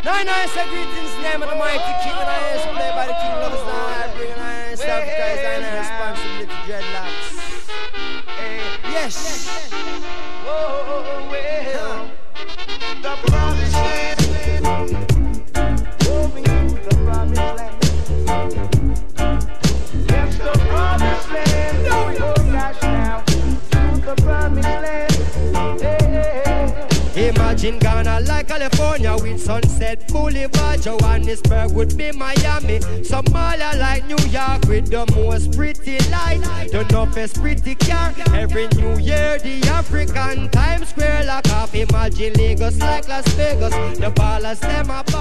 Now I say greetings in the name of the mighty king, and I is played by the king of the night, bringing iron stuff, guys, and I responsibility dreadlocks. Yes. Oh, well, the promised land. Moving to the promised land. Yes, the promised land. Oh, gosh, now. To the promised land. Imagine Ghana like California with Sunset Boulevard. Johannesburg would be Miami. Somalia like New York with the most pretty light. The toughest pretty car. Every New Year the African Times Square lock off. Imagine Lagos like Las Vegas. The ballers them a